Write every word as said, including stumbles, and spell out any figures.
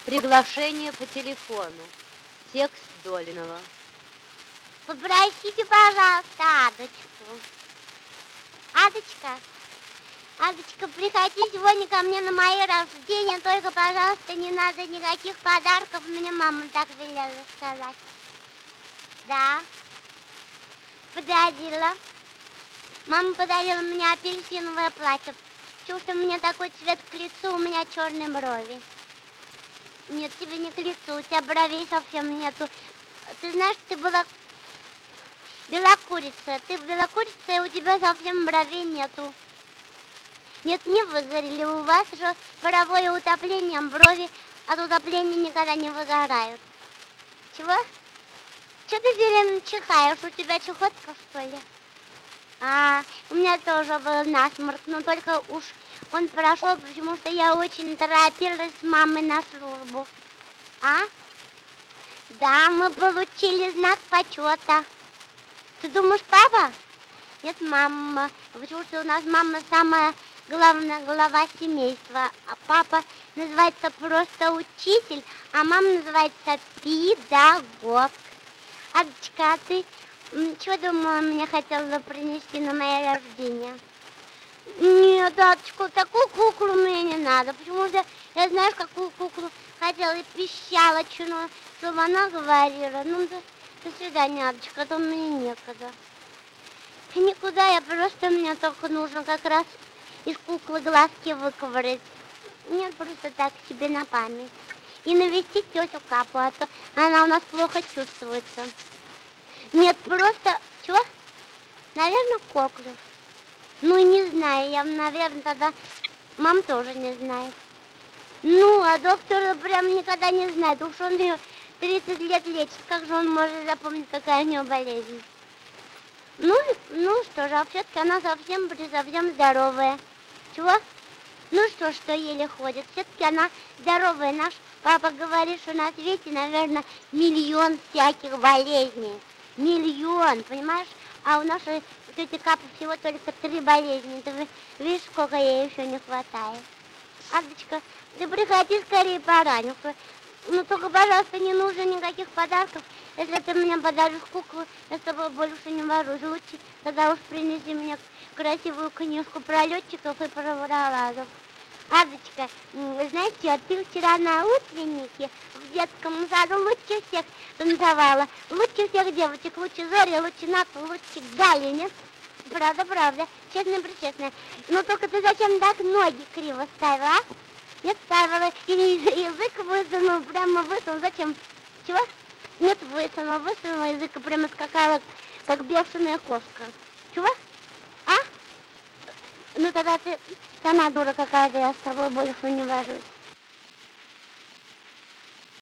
Приглашение по телефону. Текст Долинова. Попросите, пожалуйста, Адочку. Адочка, Адочка, приходи сегодня ко мне на мои рождения, только, пожалуйста, не надо никаких подарков, мне мама так велела сказать. Да, подарила. Мама подарила мне апельсиновое платье. Чего что у меня такой цвет к лицу, у меня черные брови. Нет, тебе не к лицу, у тебя бровей совсем нету. Ты знаешь, ты была белокурица. Ты белокурица, и у тебя совсем бровей нету. Нет, не выгорели. У вас же паровое утопление, брови от утопления никогда не выгорают. Чего? Чего ты все время чихаешь? У тебя чехотка, что ли? А, у меня тоже был насморк, но только уж он прошел, потому что я очень торопилась с мамой на службу. А? Да, мы получили знак почета. Ты думаешь, папа? Нет, мама. Потому что у нас мама самая главная глава семейства. А папа называется просто учитель, а мама называется педагог. Адочка, а ты чего, думала, мне хотела принести на мое рождение? Нет, Адочка, такую куклу мне не надо. Почему же я, знаешь, какую куклу хотела и пищала, чтобы она говорила. Ну, до, до свидания, Адочка, а то мне некогда. И никуда, я просто, мне только нужно как раз из куклы глазки выковырять. Нет, просто так себе на память. И навестить тетю Капу, а то она у нас плохо чувствуется. Нет, просто... Чего? Наверное, коклюш. Ну, не знаю. Я, наверное, тогда... Мам тоже не знает. Ну, а доктор прям никогда не знает. Уж он ее тридцать лет лечит. Как же он может запомнить, какая у него болезнь? Ну, ну что же, а все-таки она совсем, совсем здоровая. Чего? Ну что, что еле ходит. Все-таки она здоровая. Наш папа говорит, что на свете, наверное, миллион всяких болезней. Миллион, понимаешь? А у нашей тети Капы всего только три болезни. Ты видишь, сколько ей еще не хватает. Адочка, ты приходи скорее пораньше. Ну только, пожалуйста, не нужно никаких подарков. Если ты мне подаришь куклу, я с тобой больше не вожусь. Лучше тогда уж принеси мне красивую книжку про летчиков и про водолазов. Адочка, знаете, а ты вчера на утреннике в детском саду лучше всех танцевала. Лучше всех девочек, лучше Зори, лучше Нату, лучше Гали, нет? Правда, правда, честно-причестно. Но только ты зачем так ноги криво ставила, а? Нет, ставила, и язык высунул, прямо высунул. Зачем? Чего? Нет, высунул, высунул язык и прямо скакала, как бешеная кошка. Чего? А? Ну тогда ты сама дура какая-то, я с тобой больше не вожусь.